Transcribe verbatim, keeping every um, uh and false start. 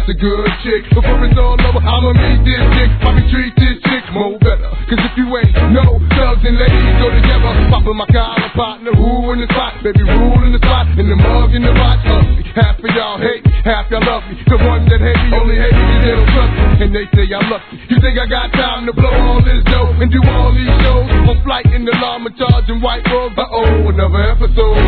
that's a good chick. Before it's all over, I'ma meet this chick. Probably treat this chick more better. Cause if you ain't no thugs and ladies go together. Poppin' my collar partner, who in the spot? Baby, rule in the spot, in the mug, in the watch. Hustle. Half of y'all hate me, half y'all love me. The ones that hate me only hate me cause they don't trust me. And they say I'm lucky. You think I got time to blow all this dough and do all these shows? On flight in the llama charging white robes. Uh-oh, another episode.